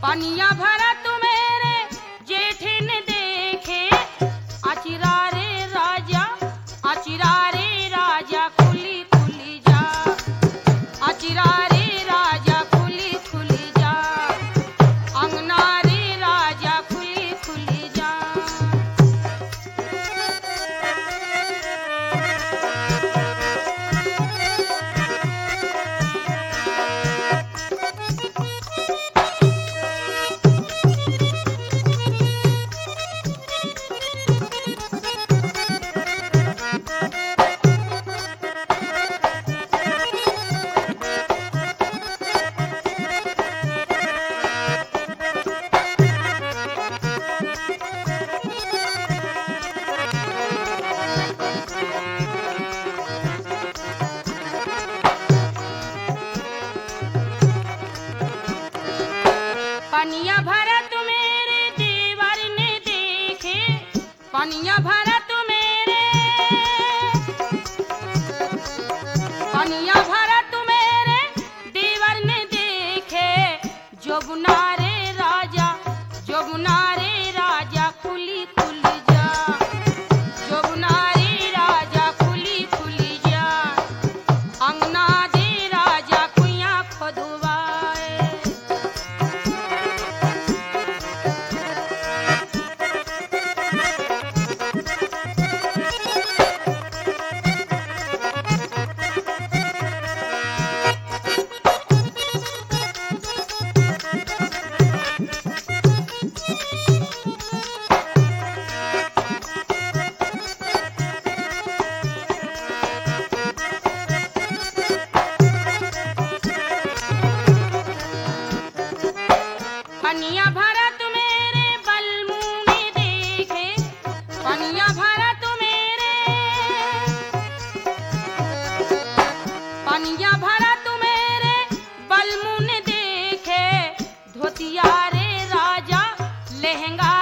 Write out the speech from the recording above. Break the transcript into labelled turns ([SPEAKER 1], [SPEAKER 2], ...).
[SPEAKER 1] पनिया भरा तू मेरे जेठ ने देखे, अचिरा रे राजा, अचिरा रे राजा खुली खुली जा, अचिरा रे राजा खुली खुली जा, अंगना रे राजा खुली खुली जा। पनिया भरा तू मेरे देवर ने देखे, पनिया भरा तू मेरे, पनिया भरा तू मेरे देवर ने देखे, जोगुना रे राजा, जोगुना रे राजा खुली खुली जा, जोगुना रे राजा खुली खुली जा, अंगना दे राजा कुइया खोदवाए। पनिया भरा तू मेरे बलमू ने देखे, पनिया भरा तू मेरे, पनिया भरा तू मेरे बलमू ने देखे, धोतिया रे राजा लहंगा